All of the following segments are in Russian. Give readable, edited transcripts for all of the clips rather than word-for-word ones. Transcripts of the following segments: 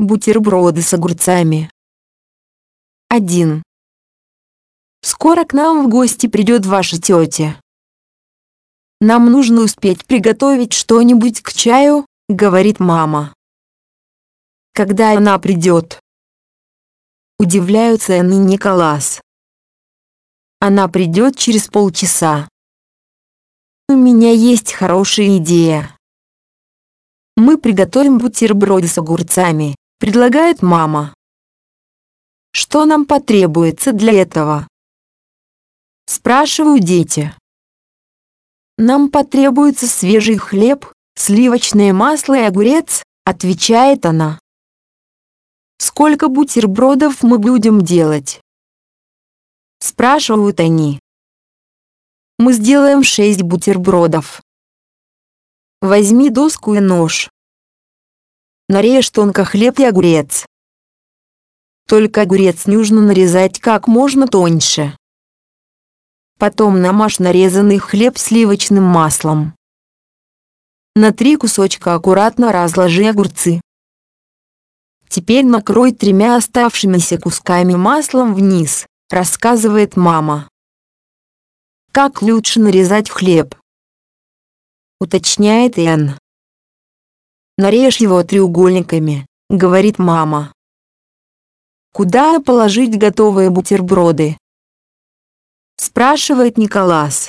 Бутерброды с огурцами. 1. Скоро к нам в гости придет ваша тетя. Нам нужно успеть приготовить что-нибудь к чаю, говорит мама. Когда она придет? Удивляются Энн и Николас. Она придет через полчаса. У меня есть хорошая идея. Мы приготовим бутерброды с огурцами, предлагает мама. Что нам потребуется для этого? Спрашивают дети. Нам потребуется свежий хлеб, сливочное масло и огурец, отвечает она. Сколько бутербродов мы будем делать? Спрашивают они. Мы сделаем 6 бутербродов. Возьми доску и нож. Нарежь тонко хлеб и огурец. Только огурец нужно нарезать как можно тоньше. Потом намажь нарезанный хлеб сливочным маслом. На 3 кусочка аккуратно разложи огурцы. Теперь накрой 3 оставшимися кусками маслом вниз, рассказывает мама. Как лучше нарезать хлеб? Уточняет Энн. Нарежь его треугольниками, говорит мама. Куда положить готовые бутерброды? Спрашивает Николас.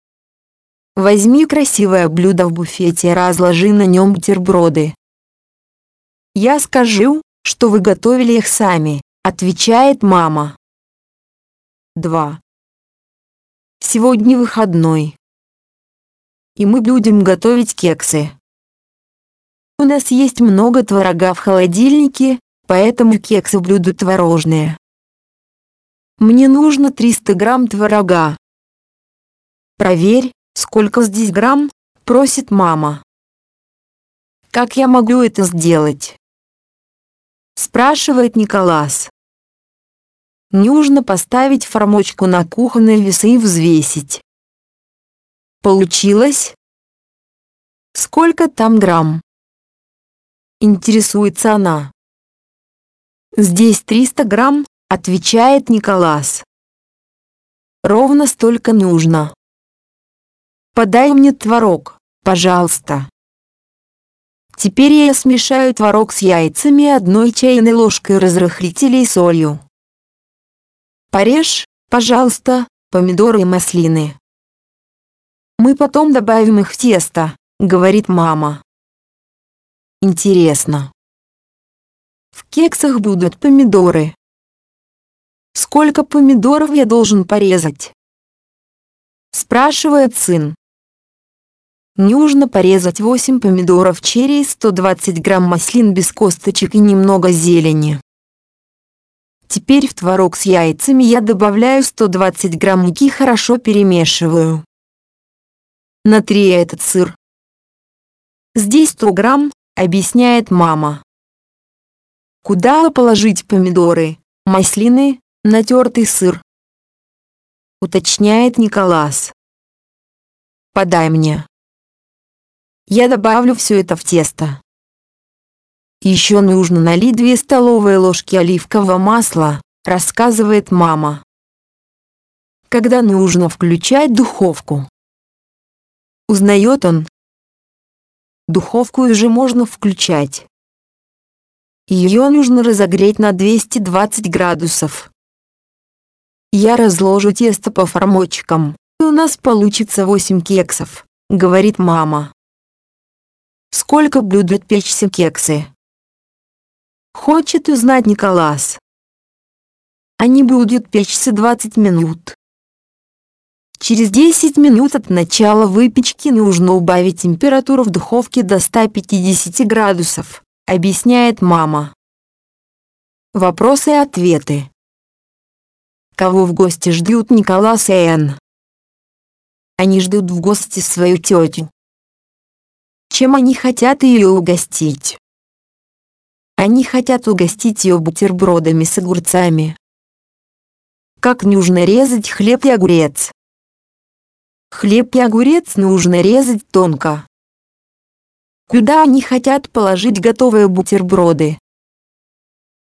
Возьми красивое блюдо в буфете и разложи на нем бутерброды. Я скажу, что вы готовили их сами, отвечает мама. 2. Сегодня выходной. И мы будем готовить кексы. У нас есть много творога в холодильнике, поэтому кексы будут творожные. Мне нужно 300 грамм творога. Проверь, сколько здесь грамм, просит мама. Как я могу это сделать? Спрашивает Николас. Нужно поставить формочку на кухонные весы и взвесить. Получилось? Сколько там грамм? Интересуется она. Здесь 300 грамм, отвечает Николас. Ровно столько нужно. Подай мне творог, пожалуйста. Теперь я смешаю творог с яйцами и 1 чайной ложкой разрыхлителя и солью. Порежь, пожалуйста, помидоры и маслины. Мы потом добавим их в тесто, говорит мама. Интересно. В кексах будут помидоры. Сколько помидоров я должен порезать? Спрашивает сын. Нужно порезать 8 помидоров черри и 120 грамм маслин без косточек и немного зелени. Теперь в творог с яйцами я добавляю 120 грамм муки и хорошо перемешиваю. Натри этот сыр. Здесь 100 грамм, объясняет мама. Куда положить помидоры, маслины, натертый сыр? Уточняет Николас. Подай мне. Я добавлю все это в тесто. Еще нужно налить 2 столовые ложки оливкового масла, рассказывает мама. Когда нужно включать духовку? Узнает он. Духовку уже можно включать. Ее нужно разогреть на 220 градусов. Я разложу тесто по формочкам, и у нас получится 8 кексов, говорит мама. Сколько будут печься кексы? Хочет узнать Николас. Они будут печься 20 минут. Через 10 минут от начала выпечки нужно убавить температуру в духовке до 150 градусов, объясняет мама. Вопросы и ответы. Кого в гости ждут Николас и Энн? Они ждут в гости свою тетю. Чем они хотят ее угостить? Они хотят угостить ее бутербродами с огурцами. Как нужно резать хлеб и огурец? Хлеб и огурец нужно резать тонко. Куда они хотят положить готовые бутерброды?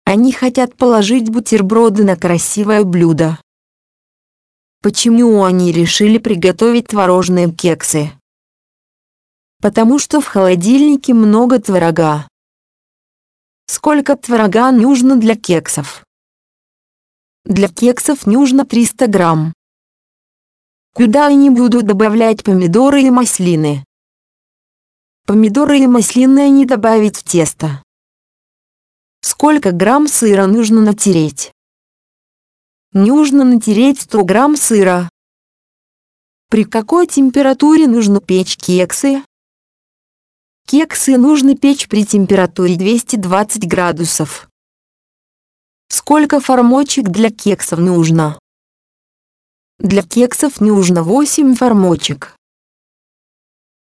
Они хотят положить бутерброды на красивое блюдо. Почему они решили приготовить творожные кексы? Потому что в холодильнике много творога. Сколько творога нужно для кексов? Для кексов нужно 300 грамм. Куда они будут добавлять помидоры и маслины? Помидоры и маслины они добавить в тесто. Сколько грамм сыра нужно натереть? Нужно натереть 100 грамм сыра. При какой температуре нужно печь кексы? Кексы нужно печь при температуре 220 градусов. Сколько формочек для кексов нужно? Для кексов нужно 8 формочек.